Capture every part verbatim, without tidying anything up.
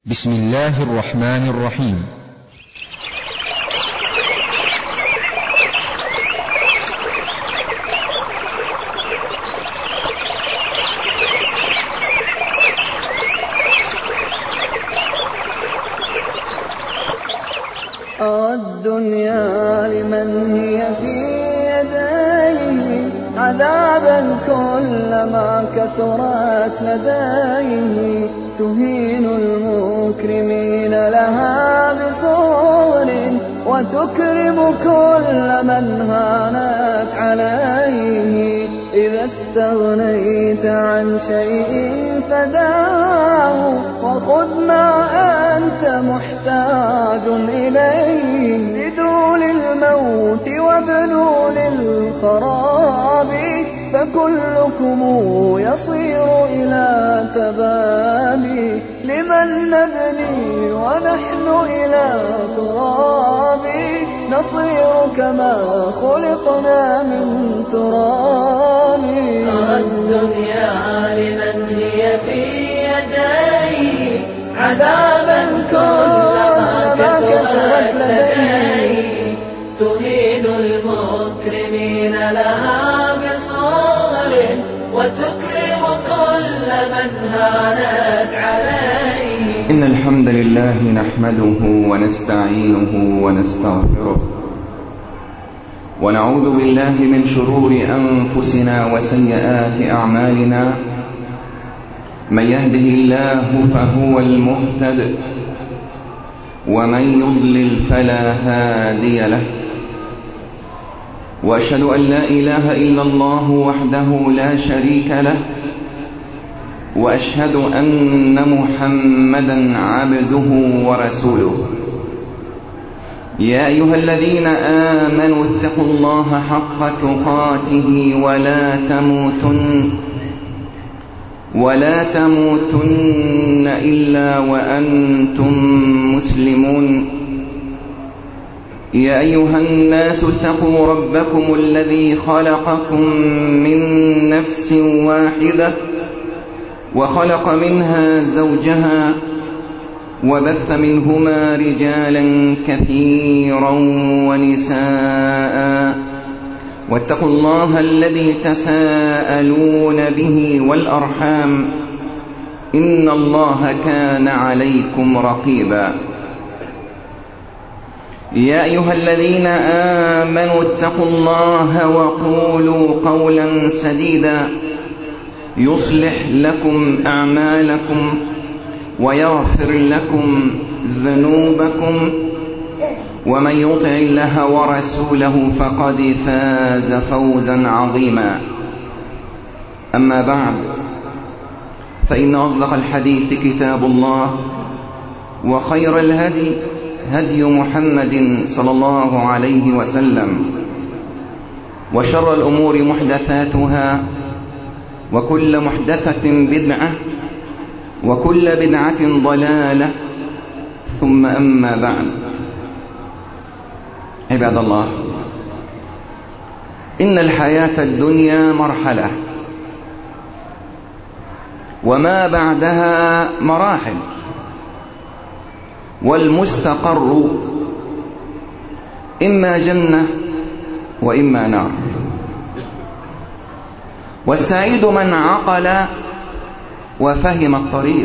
بسم الله الرحمن الرحيم. الدنيا لمن هي في يديه عذابا كلما كثرت لديه، تهين المكرمين لها بصور وتكرم كل من هانت عليه. إذا استغنيت عن شيء فداه وخذ ما أنت محتاج إليه. ادعوا للموت وابنوا للخراب، فكلكم يصير إلى تباب. لمن نبني ونحن إلى تراب، نصير كما خلقنا من تراب. الدنيا لمن هي في يديه عذابا كلما كثرت لديه، تهين المكرمين لها بصور وتكرم كل من هانت عليه. إن الحمد لله نحمده ونستعينه ونستغفره، ونعوذ بالله من شرور أنفسنا وسيئات أعمالنا. من يهده الله فهو المهتد، ومن يضلل فلا هادي له. وأشهد أن لا إله إلا الله وحده لا شريك له، وأشهد أن محمدا عبده ورسوله. يا أيها الذين آمنوا اتقوا الله حق تقاته ولا تموتن ولا تموتن إلا وأنتم مسلمون. يا أيها الناس اتقوا ربكم الذي خلقكم من نفس واحدة، وخلق منها زوجها، وبث منهما رجالا كثيرا ونساء. واتقوا الله الذي تساءلون به والأرحام، إن الله كان عليكم رقيبا. يا أيها الذين آمنوا اتقوا الله وقولوا قولا سديدا يصلح لكم أعمالكم ويغفر لكم ذنوبكم، ومن يطع الله ورسوله فقد فاز فوزا عظيما. أما بعد، فإن أصدق الحديث كتاب الله، وخير الهدي هدي محمد صلى الله عليه وسلم، وشر الأمور محدثاتها، وكل محدثة بدعة، وكل بدعة ضلالة، ثم أما بعد. عباد الله، إن الحياة الدنيا مرحلة، وما بعدها مراحل، والمستقر إما جنة وإما نار. والسعيد من عقل وفهم الطريق،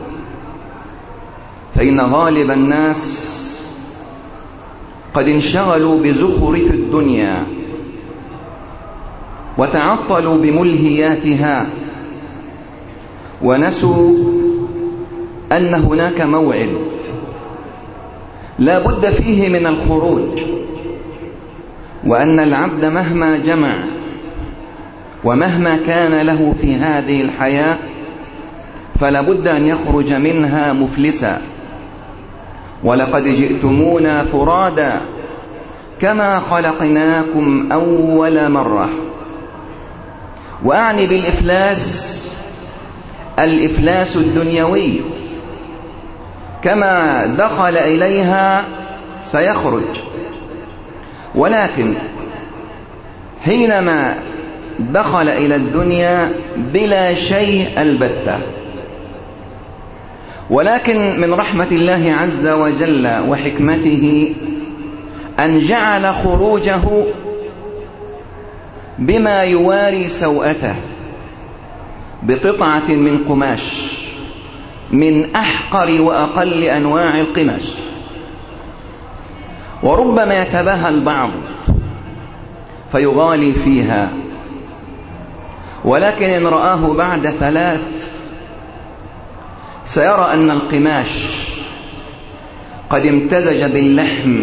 فإن غالب الناس قد انشغلوا بزخرف الدنيا وتعطلوا بملهياتها، ونسوا أن هناك موعد لا بد فيه من الخروج، وأن العبد مهما جمع ومهما كان له في هذه الحياة فلا بد أن يخرج منها مفلسا. ولقد جئتمونا فرادا كما خلقناكم أول مرة. وأعني بالإفلاس الإفلاس الدنيوي، كما دخل إليها سيخرج، ولكن حينما دخل إلى الدنيا بلا شيء البتة، ولكن من رحمة الله عز وجل وحكمته أن جعل خروجه بما يواري سوءته، بقطعة من قماش من أحقر وأقل أنواع القماش. وربما يتباهى البعض فيغالي فيها، ولكن إن رآه بعد ثلاث سيرى أن القماش قد امتزج باللحم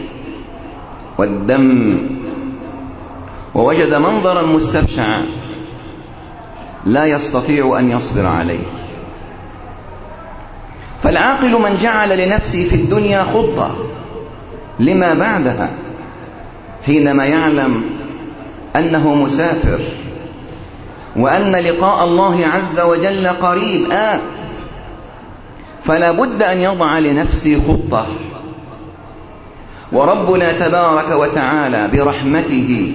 والدم، ووجد منظرا مستبشعا لا يستطيع أن يصبر عليه. فالعاقل من جعل لنفسه في الدنيا خطة لما بعدها، حينما يعلم أنه مسافر وأن لقاء الله عز وجل قريب آت، فلا بد أن يضع لنفسه خطة. وربنا تبارك وتعالى برحمته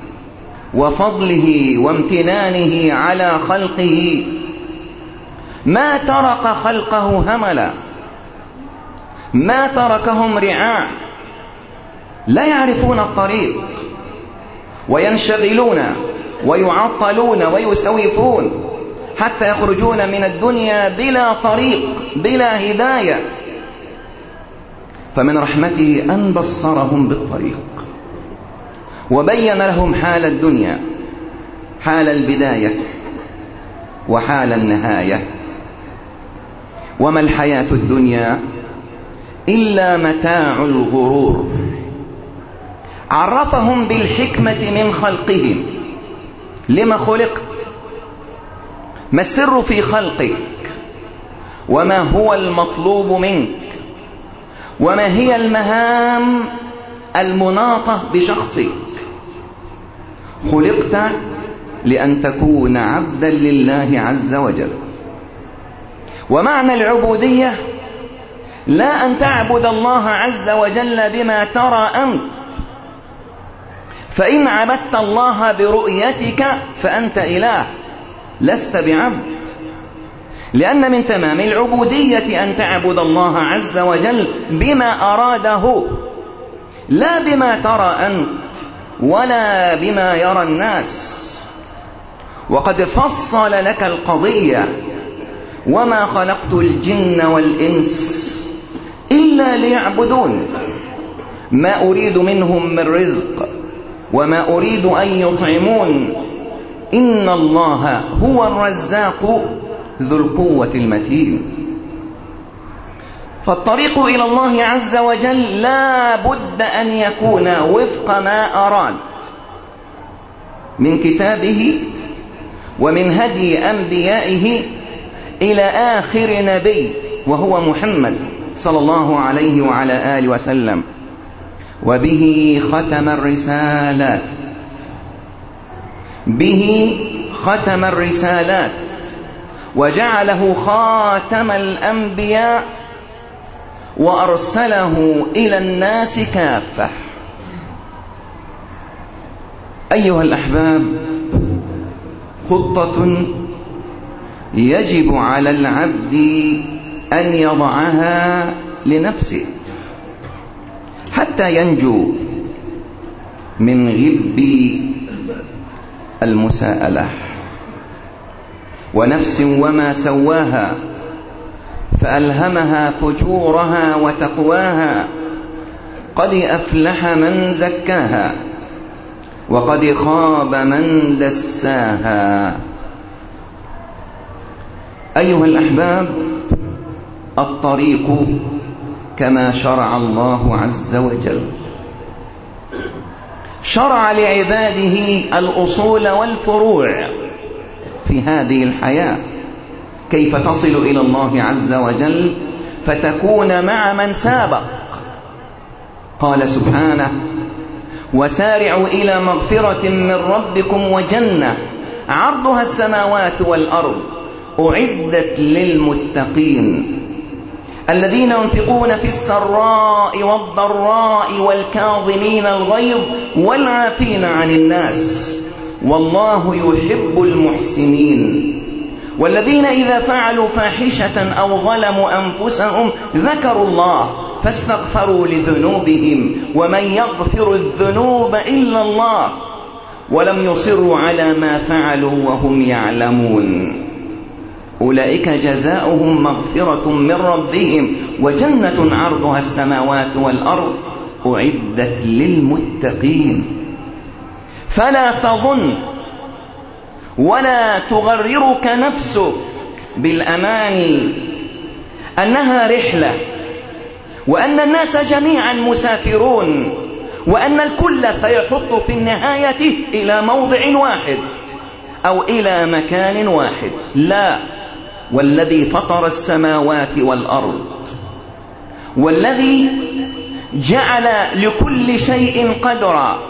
وفضله وامتنانه على خلقه ما ترك خلقه هملا، ما تركهم رعاع لا يعرفون الطريق، وينشغلون ويعطلون ويسوفون حتى يخرجون من الدنيا بلا طريق بلا هداية. فمن رحمته أن بصرهم بالطريق وبين لهم حال الدنيا، حال البداية وحال النهاية. وما الحياة الدنيا إلا متاع الغرور. عرفهم بالحكمة من خلقهم. لما خلقت؟ ما السر في خلقك؟ وما هو المطلوب منك؟ وما هي المهام المناطة بشخصك؟ خلقت لأن تكون عبدا لله عز وجل. ومعنى العبودية لا أن تعبد الله عز وجل بما ترى أنت، فإن عبدت الله برؤيتك فأنت إله لست بعبد. لأن من تمام العبودية أن تعبد الله عز وجل بما أراده، لا بما ترى أنت ولا بما يرى الناس. وقد فصل لك القضية: وما خلقت الجن والإنس إلا ليعبدون ما أريد منهم من رزق وما أريد أن يطعمون إن الله هو الرزاق ذو القوة المتين. فالطريق إلى الله عز وجل لا بد أن يكون وفق ما أراد من كتابه ومن هدي أنبيائه إلى آخر نبي وهو محمد صلى الله عليه وعلى آله وسلم. وبه ختم الرسالات، به ختم الرسالات وجعله خاتم الأنبياء وأرسله إلى الناس كافة. أيها الأحباب، خطة يجب على العبد أن يضعها لنفسه حتى ينجو من غب المساءلة. ونفس وما سواها فألهمها فجورها وتقواها، قد أفلح من زكاها وقد خاب من دساها. أيها الأحباب، الطريق كما شرع الله عز وجل، شرع لعباده الأصول والفروع في هذه الحياة، كيف تصل إلى الله عز وجل فتكون مع من سابق. قال سبحانه: وسارعوا إلى مغفرة من ربكم وجنة عرضها السماوات والأرض أعدت للمتقين الذين ينفقون في السراء والضراء والكاظمين الغيظ والعافين عن الناس والله يحب المحسنين والذين إذا فعلوا فاحشة أو ظلموا أنفسهم ذكروا الله فاستغفروا لذنوبهم ومن يغفر الذنوب إلا الله ولم يصروا على ما فعلوا وهم يعلمون أولئك جزاؤهم مغفرة من ربهم وجنة عرضها السماوات والأرض أعدت للمتقين. فلا تظن ولا تغررك نفسك بالأماني أنها رحلة، وأن الناس جميعا مسافرون، وأن الكل سيحط في النهاية إلى موضع واحد أو إلى مكان واحد. لا، والذي فطر السماوات والأرض والذي جعل لكل شيء قدرا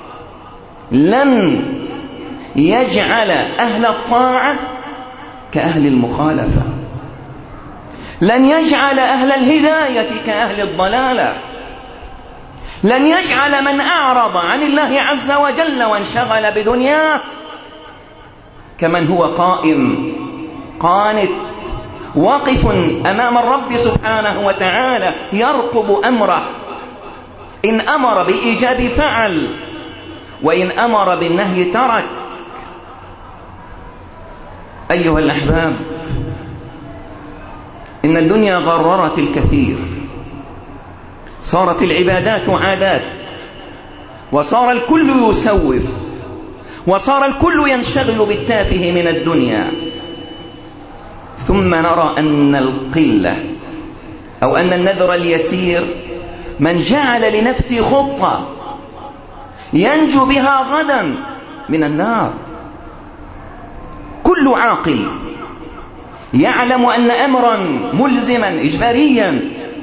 لن يجعل أهل الطاعة كأهل المخالفة، لن يجعل أهل الهداية كأهل الضلالة، لن يجعل من أعرض عن الله عز وجل وانشغل بدنياه كمن هو قائم قانت واقف أمام الرب سبحانه وتعالى يرقب أمره، إن أمر بالإيجاب فعل وإن أمر بالنهي ترك. أيها الأحباب، إن الدنيا غررت الكثير، صارت العبادات عادات، وصار الكل يسوف، وصار الكل ينشغل بالتافه من الدنيا. ثم نرى أن القلة أو أن النذر اليسير من جعل لنفسه خطة ينجو بها غدا من النار. كل عاقل يعلم أن أمرا ملزما إجباريا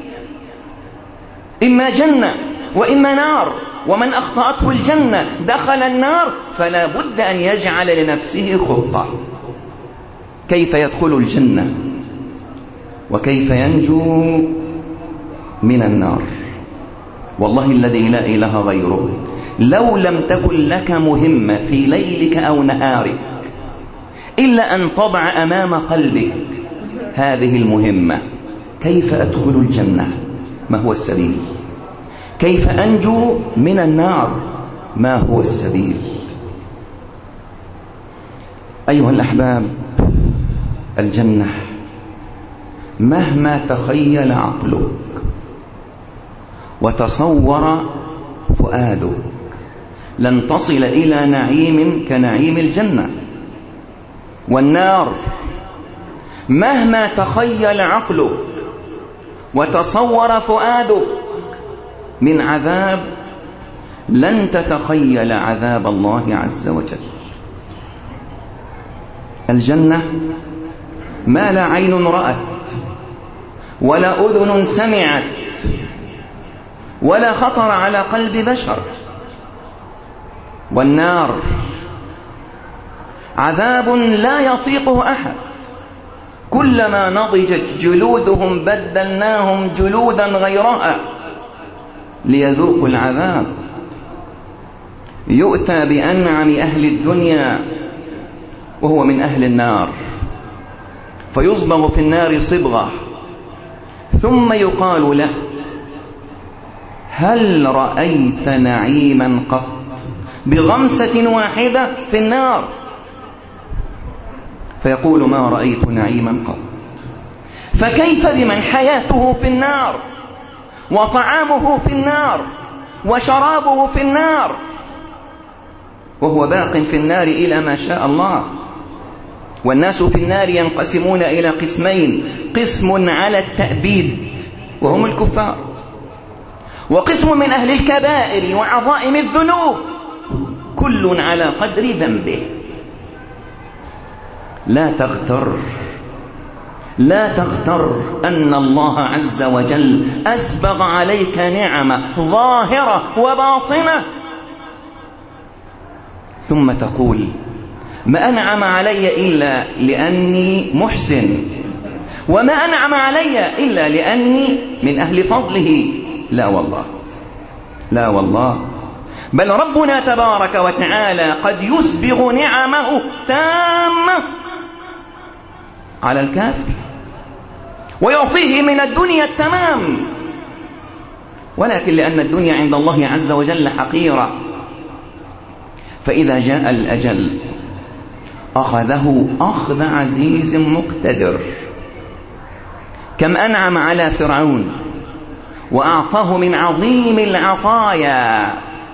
إما جنة وإما نار، ومن أخطأته الجنة دخل النار، فلا بد أن يجعل لنفسه خطة كيف يدخل الجنة وكيف ينجو من النار. والله الذي لا إله غيره، لو لم تكن لك مهمة في ليلك أو نهارك إلا أن تضع أمام قلبك هذه المهمة: كيف أدخل الجنة؟ ما هو السبيل؟ كيف أنجو من النار؟ ما هو السبيل؟ أيها الأحباب، الجنة مهما تخيل عقلك وتصور فؤادك لن تصل إلى نعيم كنعيم الجنة. والنار مهما تخيل عقلك وتصور فؤادك من عذاب لن تتخيل عذاب الله عز وجل. الجنة ما لا عين رأت ولا أذن سمعت ولا خطر على قلب بشر. والنار عذاب لا يطيقه أحد، كلما نضجت جلودهم بدلناهم جلودا غيرها ليذوقوا العذاب. يؤتى بأنعم أهل الدنيا وهو من أهل النار، فيصبغ في النار صبغة، ثم يقال له: هل رأيت نعيما قط؟ بغمسة واحدة في النار، فيقول: ما رأيت نعيما قط. فكيف بمن حياته في النار وطعامه في النار وشرابه في النار وهو باق في النار إلى ما شاء الله؟ والناس في النار ينقسمون إلى قسمين: قسم على التأبيد وهم الكفار، وقسم من أهل الكبائر وعظائم الذنوب، كل على قدر ذنبه. لا تغتر لا تغتر أن الله عز وجل أسبغ عليك نعمة ظاهرة وباطنة، ثم تقول: ما أنعم علي إلا لأني محسن، وما أنعم علي إلا لأني من أهل فضله. لا والله، لا والله، بل ربنا تبارك وتعالى قد يسبغ نعمه تامة على الكافر، ويعطيه من الدنيا التمام، ولكن لأن الدنيا عند الله عز وجل حقيرة، فإذا جاء الأجل أخذه أخذ عزيز مقتدر. كم أنعم على فرعون وأعطاه من عظيم العطايا،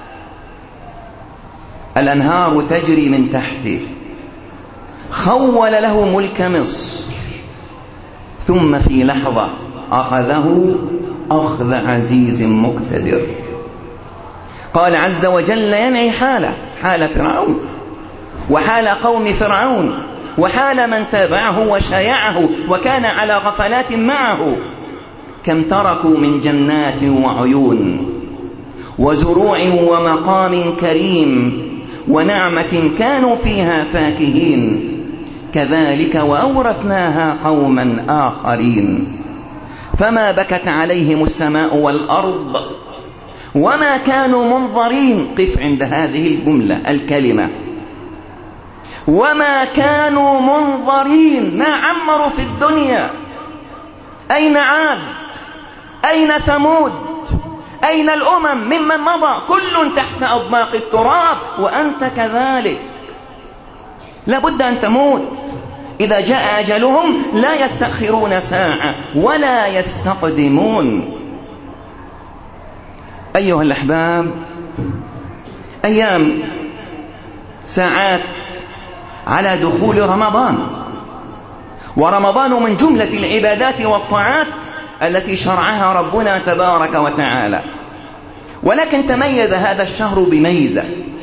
الأنهار تجري من تحته، خول له ملك مصر، ثم في لحظة أخذه أخذ عزيز مقتدر. قال عز وجل ينعي حاله، حال فرعون وحال قوم فرعون وحال من تابعه وشايعه وكان على غفلات معه. كم تركوا من جنات وعيون وزروع ومقام كريم ونعمة كانوا فيها فاكهين، كذلك وأورثناها قوما آخرين. فما بكت عليهم السماء والأرض وما كانوا منظرين. قف عند هذه الجملة الكلمة، وما كانوا منظرين. ما عمروا في الدنيا. أين عاد؟ أين ثمود؟ أين الأمم ممن مضى؟ كل تحت أضماق التراب، وأنت كذلك. لابد أن تموت. إذا جاء أجلهم لا يستأخرون ساعة ولا يستقدمون. أيها الأحباب، أيام ساعات على دخول رمضان، ورمضان من جملة العبادات والطاعات التي شرعها ربنا تبارك وتعالى. ولكن تميز هذا الشهر بميزة،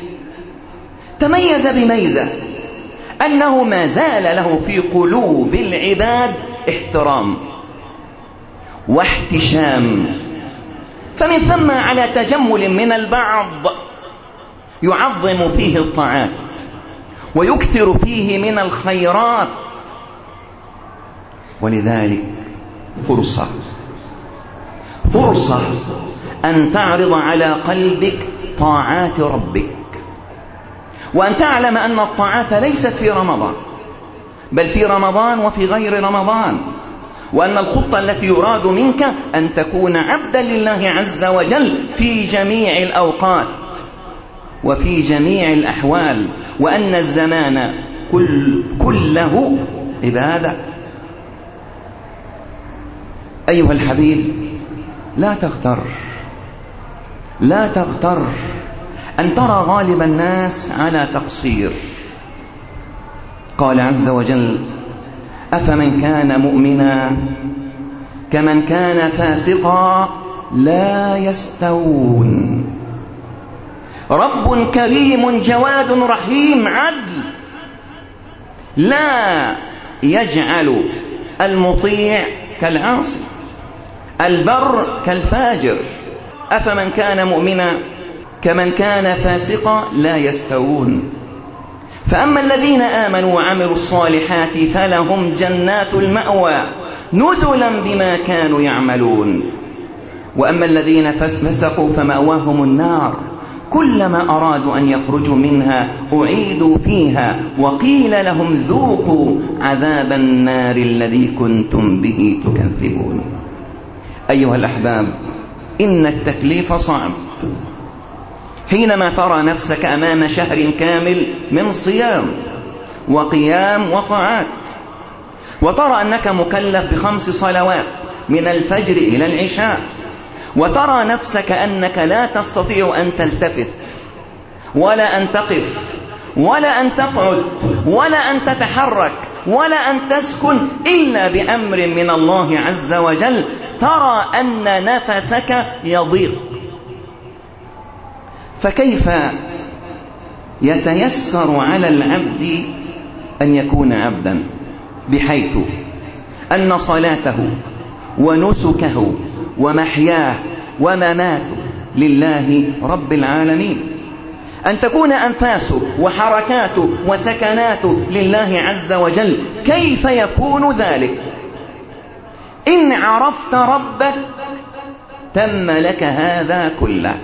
تميز بميزة أنه ما زال له في قلوب العباد احترام واحتشام. فمن ثم على تجمل من البعض يعظم فيه الطاعات ويكثر فيه من الخيرات، ولذلك فرصة فرصة أن تعرض على قلبك طاعات ربك، وأن تعلم أن الطاعات ليست في رمضان بل في رمضان وفي غير رمضان، وأن الخطة التي يراد منك أن تكون عبدا لله عز وجل في جميع الأوقات وفي جميع الأحوال، وأن الزمان كل كله عبادة. أيها الحبيب، لا تغتر لا تغتر أن ترى غالب الناس على تقصير. قال عز وجل: أفمن كان مؤمنا كمن كان فاسقا لا يستوون. رب كريم جواد رحيم عدل، لا يجعل المطيع كالعاصي، البر كالفاجر. أفمن كان مؤمنا كمن كان فاسقا لا يستوون. فأما الذين آمنوا وعملوا الصالحات فلهم جنات المأوى نزلا بما كانوا يعملون. وأما الذين فسقوا فمأواهم النار كلما أرادوا أن يخرجوا منها أعيدوا فيها وقيل لهم ذوقوا عذاب النار الذي كنتم به تكذبون. أيها الأحباب، إن التكليف صعب حينما ترى نفسك أمام شهر كامل من صيام وقيام وطاعات، وترى أنك مكلف بخمس صلوات من الفجر إلى العشاء، وترى نفسك أنك لا تستطيع أن تلتفت ولا أن تقف ولا أن تقعد ولا أن تتحرك ولا أن تسكن إلا بأمر من الله عز وجل، ترى أن نفسك يضيق. فكيف يتيسر على العبد أن يكون عبدا بحيث أن صلاته ونسكه ومحياه ومماته لله رب العالمين، أن تكون أنفاسه وحركاته وسكناته لله عز وجل؟ كيف يكون ذلك؟ إن عرفت ربك تم لك هذا كله.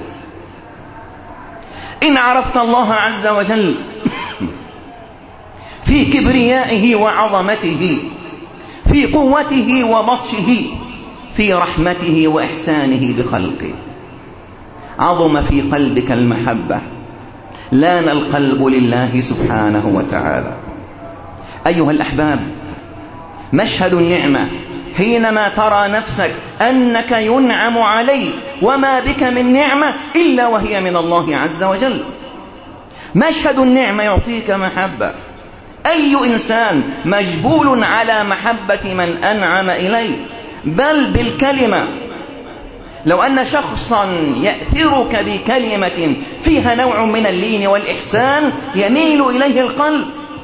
إن عرفت الله عز وجل في كبريائه وعظمته في قوته وبطشه، في رحمته وإحسانه بخلقه. عظم في قلبك المحبة، لان القلب لله سبحانه وتعالى. أيها الأحباب، مشهد النعمة حينما ترى نفسك أنك ينعم عليك وما بك من نعمة إلا وهي من الله عز وجل. مشهد النعمة يعطيك محبة. أي إنسان مجبول على محبة من أنعم إليه، بل بالكلمة. لو أن شخصا يأثرك بكلمة فيها نوع من اللين والإحسان يميل إليه القلب.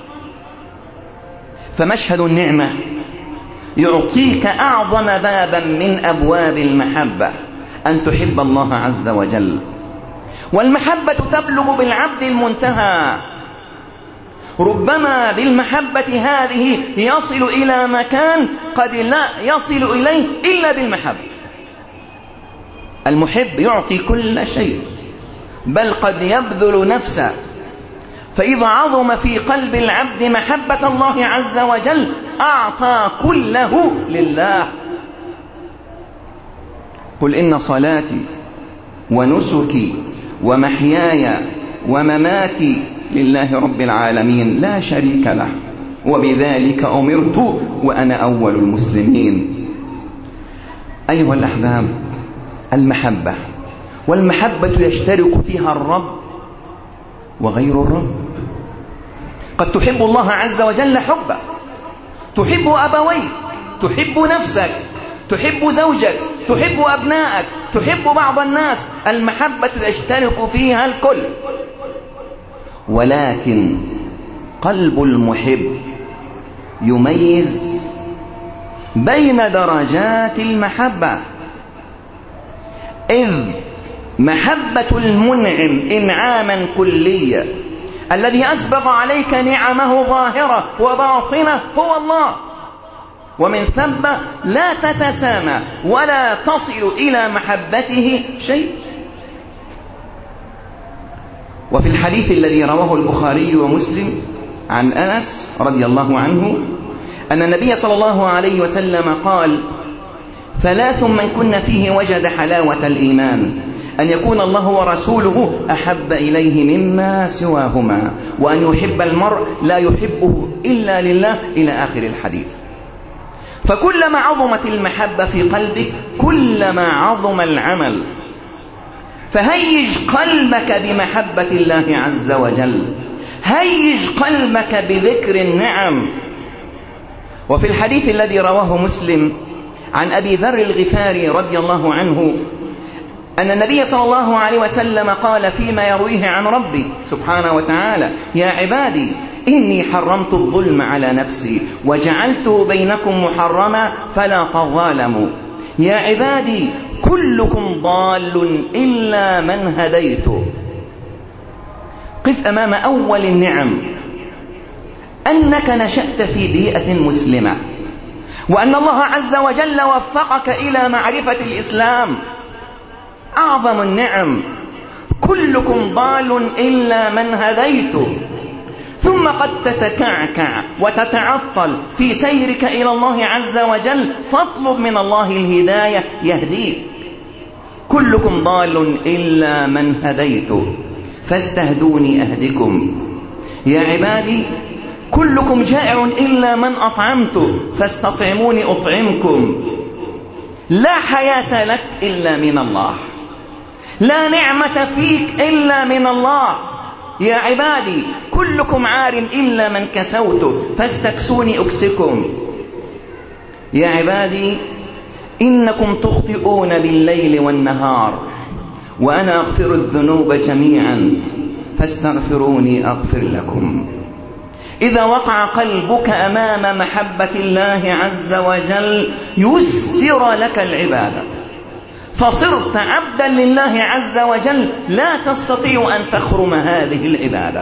فمشهد النعمة يعطيك أعظم بابا من أبواب المحبة، أن تحب الله عز وجل. والمحبة تبلغ بالعبد المنتهى. ربما بالمحبة هذه يصل إلى مكان قد لا يصل إليه إلا بالمحبة. المحب يعطي كل شيء، بل قد يبذل نفسه. فإذا عظم في قلب العبد محبة الله عز وجل أعطى كله لله. قل إن صلاتي ونسكي ومحياي ومماتي لله رب العالمين لا شريك له وبذلك أمرت وأنا أول المسلمين. أيها الأحباب، المحبة، والمحبة يشترك فيها الرب وغير الرب. قد تحب الله عز وجل حبه، تحب أبويك، تحب نفسك، تحب زوجك، تحب أبنائك، تحب بعض الناس. المحبة يشترك فيها الكل. ولكن قلب المحب يميز بين درجات المحبة، إذ محبة المنعم إنعاما كليا الذي أسبغ عليك نعمه ظاهرة وباطنة هو الله، ومن ثم لا تتسامى ولا تصل إلى محبته شيء. وفي الحديث الذي رواه البخاري ومسلم عن أنس رضي الله عنه أن النبي صلى الله عليه وسلم قال: ثلاث من كن فيه وجد حلاوة الإيمان: أن يكون الله ورسوله أحب إليه مما سواهما، وأن يحب المرء لا يحبه إلا لله، إلى آخر الحديث. فكلما عظمت المحبة في قلبك كلما عظم العمل. فهيج قلبك بمحبة الله عز وجل، هيج قلبك بذكر النعم. وفي الحديث الذي رواه مسلم عن أبي ذر الغفاري رضي الله عنه أن النبي صلى الله عليه وسلم قال فيما يرويه عن ربي سبحانه وتعالى: يا عبادي إني حرمت الظلم على نفسي وجعلته بينكم محرما فلا تظالموا. يا عبادي كلكم ضال إلا من هديته. قف أمام أول النعم أنك نشأت في بيئة مسلمة، وأن الله عز وجل وفقك إلى معرفة الإسلام. أعظم النعم. كلكم ضال إلا من هديته. ثم قد تتكعكع وتتعطل في سيرك إلى الله عز وجل، فاطلب من الله الهداية يهديك. كلكم ضال إلا من هديته فاستهدوني أهدكم. يا عبادي كلكم جائع إلا من أطعمته فاستطعموني أطعمكم. لا حياة لك إلا من الله، لا نعمة فيك إلا من الله. يا عبادي كلكم عار إلا من كسوته فاستكسوني أكسكم. يا عبادي إنكم تخطئون بالليل والنهار وأنا أغفر الذنوب جميعا فاستغفروني أغفر لكم. إذا وقع قلبك أمام محبة الله عز وجل يسر لك العبادة، فصرت عبدا لله عز وجل لا تستطيع أن تخرم هذه العبادة.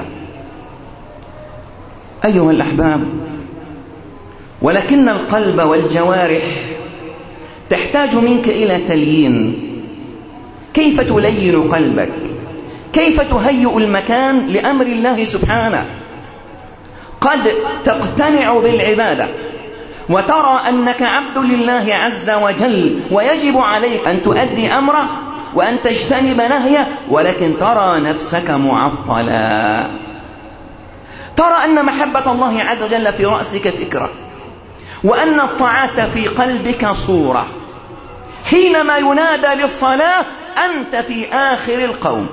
أيها الأحباب، ولكن القلب والجوارح تحتاج منك إلى تليين. كيف تلين قلبك؟ كيف تهيئ المكان لأمر الله سبحانه؟ قد تقتنع بالعبادة وترى أنك عبد لله عز وجل ويجب عليك أن تؤدي أمره وأن تجتنب نهيه، ولكن ترى نفسك معطلا، ترى أن محبة الله عز وجل في رأسك فكرة، وأن الطاعات في قلبك صورة. حينما ينادى للصلاة أنت في آخر القوم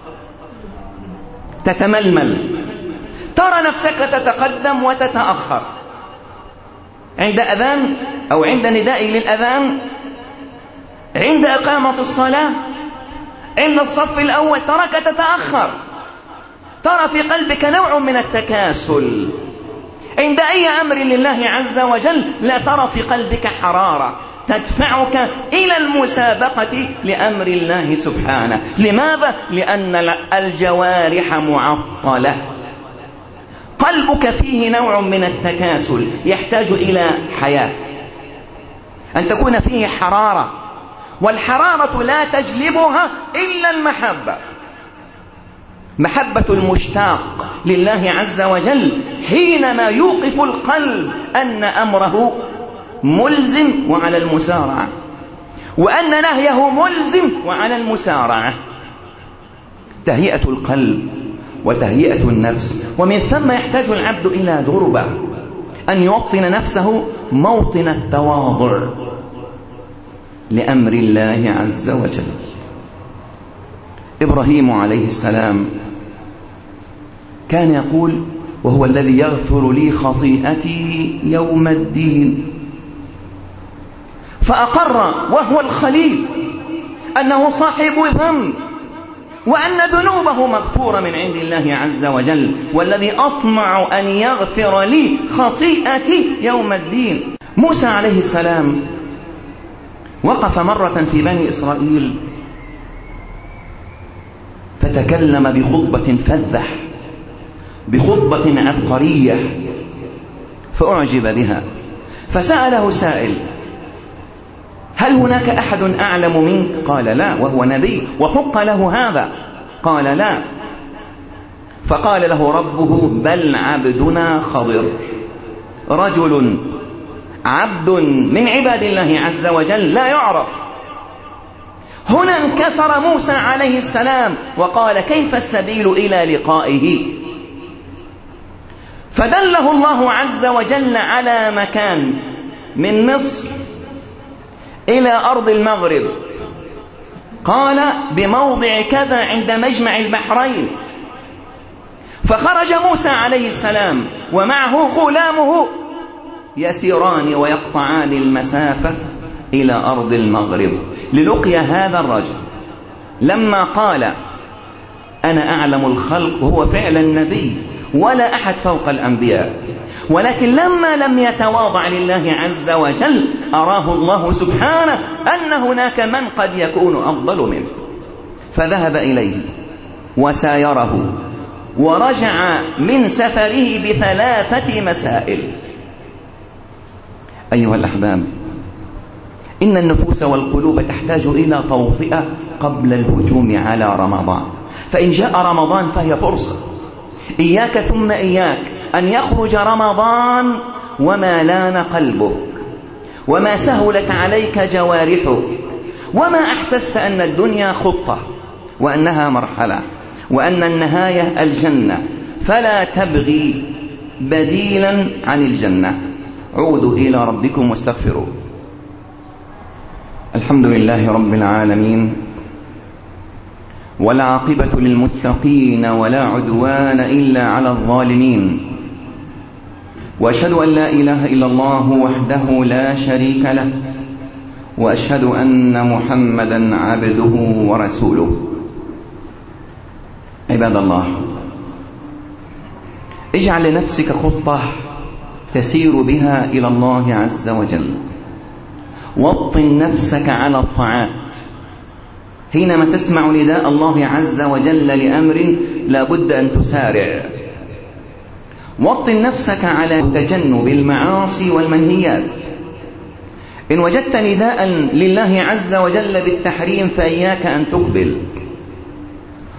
تتململ، ترى نفسك تتقدم وتتأخر عند أذان أو عند نداء للأذان، عند إقامة الصلاة، عند الصف الأول تراك تتأخر، ترى في قلبك نوع من التكاسل. عند أي أمر لله عز وجل لا ترى في قلبك حرارة تدفعك إلى المسابقة لأمر الله سبحانه. لماذا؟ لأن الجوارح معطلة، قلبك فيه نوع من التكاسل يحتاج إلى حياة، أن تكون فيه حرارة، والحرارة لا تجلبها إلا المحبة، محبة المشتاق لله عز وجل حينما يوقف القلب أن أمره ملزم وعلى المسارعة، وأن نهيه ملزم وعلى المسارعة. تهيئة القلب وتهيئة النفس، ومن ثم يحتاج العبد إلى دربة، أن يوطن نفسه موطن التواضع لأمر الله عز وجل. إبراهيم عليه السلام كان يقول: وهو الذي يغفر لي خطيئتي يوم الدين. فأقر وهو الخليل أنه صاحب ذنب، وأن ذنوبه مغفورة من عند الله عز وجل، والذي أطمع أن يغفر لي خطيئتي يوم الدين. موسى عليه السلام وقف مرة في بني إسرائيل فتكلم بخطبة فذة، بخطبة عبقرية، فأعجب بها، فسأله سائل: هل هناك أحد أعلم منك؟ قال: لا، وهو نبي وحق له هذا. قال: لا. فقال له ربه: بل عبدنا خضر، رجل عبد من عباد الله عز وجل لا يعرف. هنا انكسر موسى عليه السلام وقال: كيف السبيل إلى لقائه؟ فدله الله عز وجل على مكان من مصر إلى أرض المغرب، قال: بموضع كذا عند مجمع البحرين. فخرج موسى عليه السلام ومعه غلامه يسيران ويقطعان المسافة إلى أرض المغرب للقيا هذا الرجل. لما قال: أنا أعلم الخلق، هو فعلا نبي ولا أحد فوق الأنبياء، ولكن لما لم يتواضع لله عز وجل أراه الله سبحانه أن هناك من قد يكون أفضل منه، فذهب إليه وسايره ورجع من سفره بثلاثة مسائل. أيها الأحباب، إن النفوس والقلوب تحتاج إلى توطئة قبل الهجوم على رمضان، فإن جاء رمضان فهي فرصة. إياك ثم إياك أن يخرج رمضان وما لان قلبك، وما سهلت عليك جوارحك، وما أحسست أن الدنيا خطة وأنها مرحلة وأن النهاية الجنة، فلا تبغي بديلا عن الجنة. عودوا إلى ربكم واستغفروا. الحمد لله رب العالمين، والعاقبة للمتقين ولا عدوان إلا على الظالمين، وأشهد أن لا إله إلا الله وحده لا شريك له، وأشهد أن محمدا عبده ورسوله. عباد الله، اجعل لنفسك خطة تسير بها إلى الله عز وجل، وطن نفسك على الطاعات. حينما تسمع نداء الله عز وجل لأمر لا بد أن تسارع. وطن نفسك على تجنب المعاصي والمنهيات. إن وجدت نداء لله عز وجل بالتحريم فإياك أن تقبل.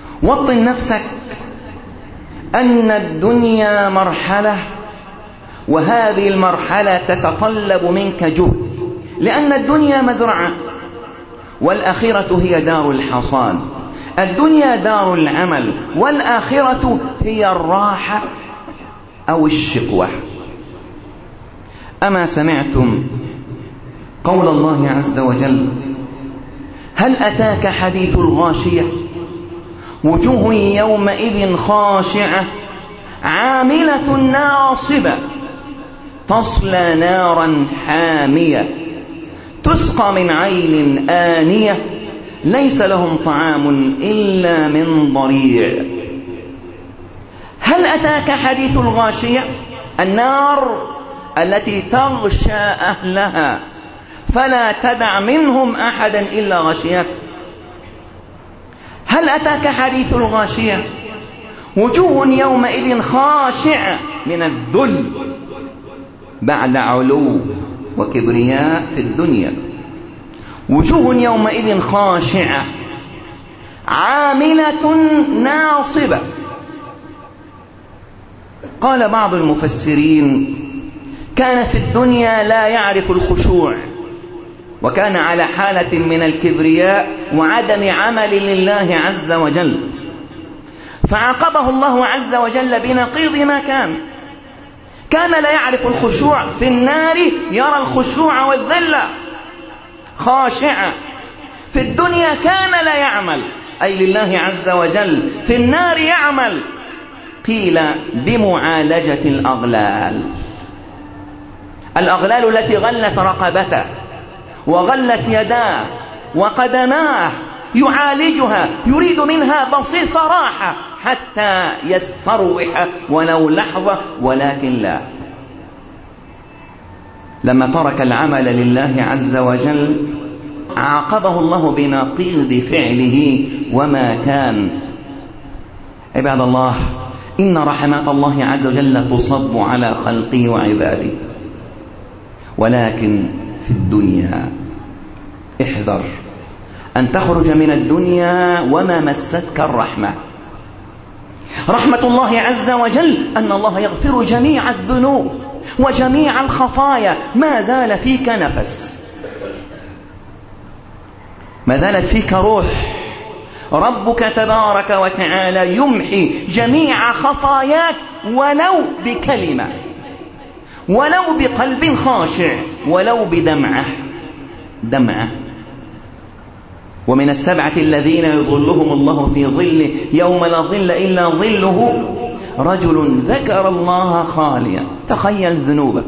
وطن نفسك أن الدنيا مرحلة، وهذه المرحلة تتطلب منك جهد، لأن الدنيا مزرعة والآخرة هي دار الحصاد. الدنيا دار العمل والآخرة هي الراحة أو الشقوة. أما سمعتم قول الله عز وجل: هل أتاك حديث الغاشية وجوه يومئذ خاشعة عاملة ناصبة تصلى نارا حامية تسقى من عين آنية ليس لهم طعام إلا من ضريع. هل أتاك حديث الغاشية؟ النار التي تغشى أهلها فلا تدع منهم أحدا إلا غشيته. هل أتاك حديث الغاشية وجوه يومئذ خاشعة من الذل بعد علو وكبرياء في الدنيا. وجوه يومئذ خاشعة عاملة ناصبة. قال بعض المفسرين: كان في الدنيا لا يعرف الخشوع، وكان على حالة من الكبرياء وعدم عمل لله عز وجل، فعاقبه الله عز وجل بنقيض ما كان. كان لا يعرف الخشوع، في النار يرى الخشوع والذلة، خاشعة. في الدنيا كان لا يعمل، أي لله عز وجل، في النار يعمل. قيل بمعالجة الأغلال، الأغلال التي غلت رقبته وغلت يداه وقدماه، يعالجها، يريد منها بصيص راحة حتى يستروح ولو لحظة، ولكن لا. لما ترك العمل لله عز وجل عاقبه الله بنقيض فعله وما كان. عباد الله، إن رحمات الله عز وجل تصب على خلقه وعباده، ولكن في الدنيا احذر أن تخرج من الدنيا وما مستك الرحمة. رحمة الله عز وجل أن الله يغفر جميع الذنوب وجميع الخطايا ما زال فيك نفس، ما زالت فيك روح. ربك تبارك وتعالى يمحي جميع خطاياك ولو بكلمة، ولو بقلب خاشع، ولو بدمعة دمعة. ومن السبعة الذين يظلهم الله في ظله يوم لا ظل إلا ظله رجل ذكر الله خاليا. تخيل ذنوبك،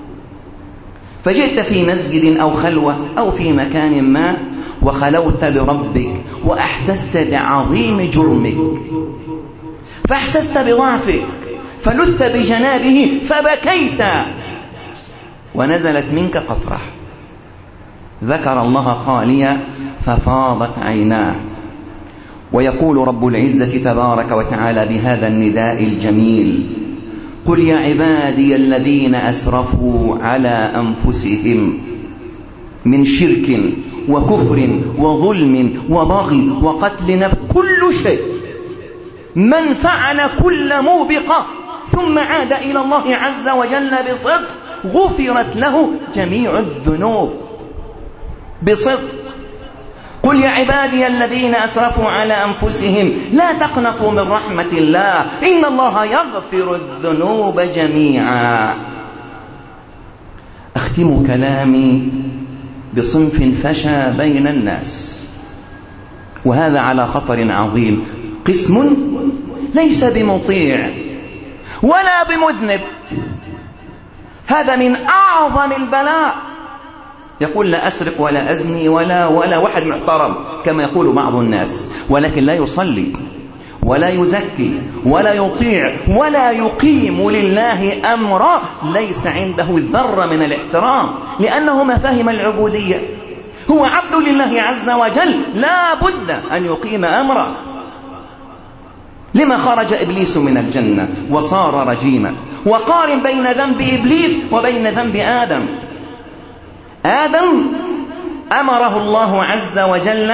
فجئت في مسجد أو خلوة أو في مكان ما وخلوت بربك وأحسست بعظيم جرمك، فأحسست بضعفك فلث بجنابه فبكيت ونزلت منك قطرة. ذكر الله خاليا ففاضت عيناه. ويقول رب العزة تبارك وتعالى بهذا النداء الجميل: قل يا عبادي الذين أسرفوا على أنفسهم من شرك وكفر وظلم وبغي وقتل نفس، كل شيء من فعل كل موبقة ثم عاد إلى الله عز وجل بصدق غفرت له جميع الذنوب بصدق. قل يا عبادي الذين أسرفوا على أنفسهم لا تقنطوا من رحمة الله إن الله يغفر الذنوب جميعا. أختم كلامي بصنف فشى بين الناس، وهذا على خطر عظيم. قسم ليس بمطيع ولا بمذنب، هذا من أعظم البلاء. يقول لا أسرق ولا أزني ولا ولا واحد محترم كما يقول بعض الناس، ولكن لا يصلي ولا يزكي ولا يطيع ولا يقيم لله أمرا، ليس عنده ذرة من الاحترام، لأنه مفاهيم العبودية. هو عبد لله عز وجل، لا بد أن يقيم أمرا. لما خرج إبليس من الجنة وصار رجيما؟ وقارن بين ذنب إبليس وبين ذنب آدم. آدم أمره الله عز وجل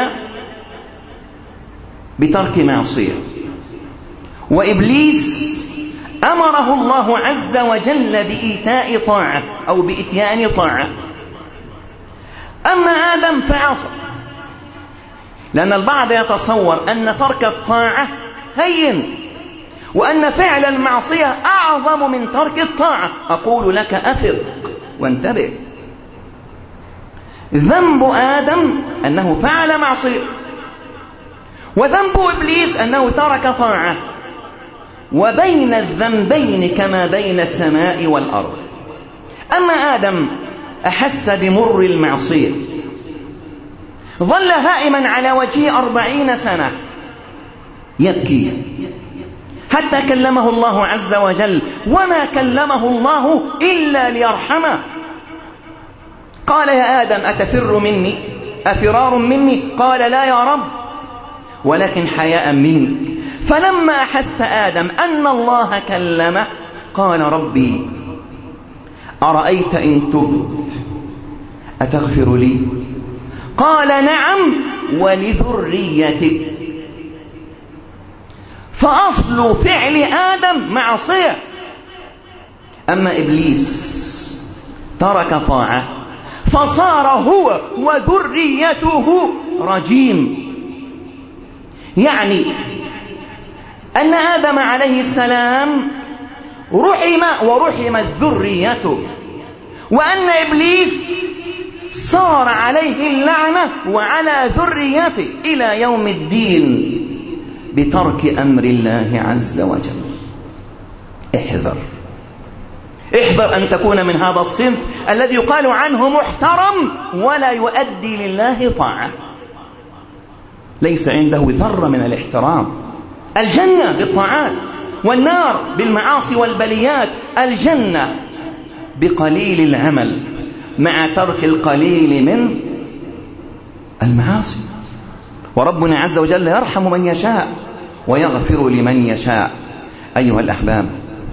بترك معصية، وإبليس أمره الله عز وجل بإيتاء طاعة أو بإتيان طاعة. أما آدم فعصى، لأن البعض يتصور أن ترك الطاعة هين، وأن فعل المعصية أعظم من ترك الطاعة. أقول لك أفق وانتبه، ذنب آدم أنه فعل معصية، وذنب إبليس أنه ترك طاعة، وبين الذنبين كما بين السماء والأرض. أما آدم أحس بمر المعصية، ظل هائما على وجهه أربعين سنة يبكي، حتى كلمه الله عز وجل، وما كلمه الله إلا ليرحمه. قال يا آدم أتفر مني؟ أفرار مني؟ قال لا يا رب، ولكن حياء منك. فلما أحس آدم أن الله كلمه قال ربي أرأيت إن تبت أتغفر لي؟ قال نعم ولذريتك. فأصل فعل آدم معصية. أما إبليس ترك طاعة فصار هو وذريته رجيم. يعني أن آدم عليه السلام رحم ورحمت ذريته، وأن إبليس صار عليه اللعنة وعلى ذريته إلى يوم الدين بترك أمر الله عز وجل. احذر احذر أن تكون من هذا الصنف الذي يقال عنه محترم ولا يؤدي لله طاعة، ليس عنده ذرة من الاحترام. الجنة بالطاعات، والنار بالمعاصي والبليات. الجنة بقليل العمل مع ترك القليل من المعاصي. وربنا عز وجل يرحم من يشاء ويغفر لمن يشاء. أيها الأحباب،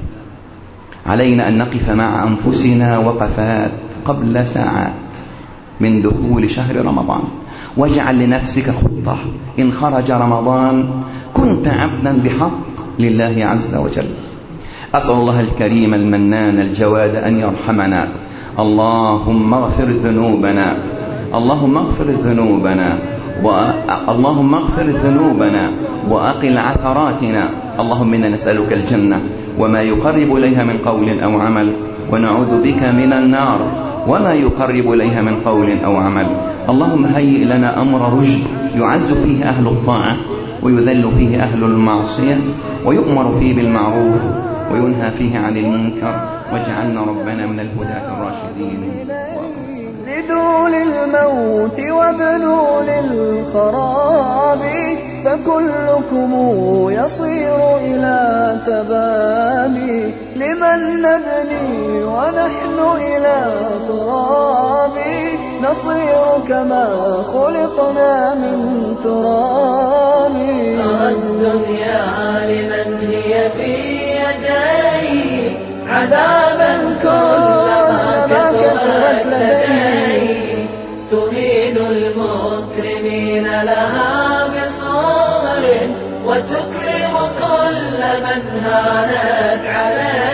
علينا أن نقف مع أنفسنا وقفات قبل ساعات من دخول شهر رمضان، واجعل لنفسك خطة. إن خرج رمضان كنت عبدا بحق لله عز وجل. أسأل الله الكريم المنان الجواد أن يرحمنا. اللهم اغفر ذنوبنا، اللهم اغفر ذنوبنا، اللهم اغفر ذنوبنا وأقل عثراتنا. اللهم إنا نسألك الجنة وما يقرب إليها من قول أو عمل، ونعوذ بك من النار وما يقرب إليها من قول أو عمل. اللهم هيئ لنا أمر رشد يعز فيه أهل الطاعة ويذل فيه أهل المعصية، ويؤمر فيه بالمعروف وينهى فيه عن المنكر، واجعلنا ربنا من الهداة الراشدين. لدول الموت وبنول الخراب فكلكم يصير إلى تبابي. لمن نبني ونحن إلى ترابي نصير كما خلقنا من ترابي. ترى الدنيا لمن هي في يديه عذابا كلما كثرت لديه. تهين المكرمين لها بصغر وتكرم كل من هانت عليه.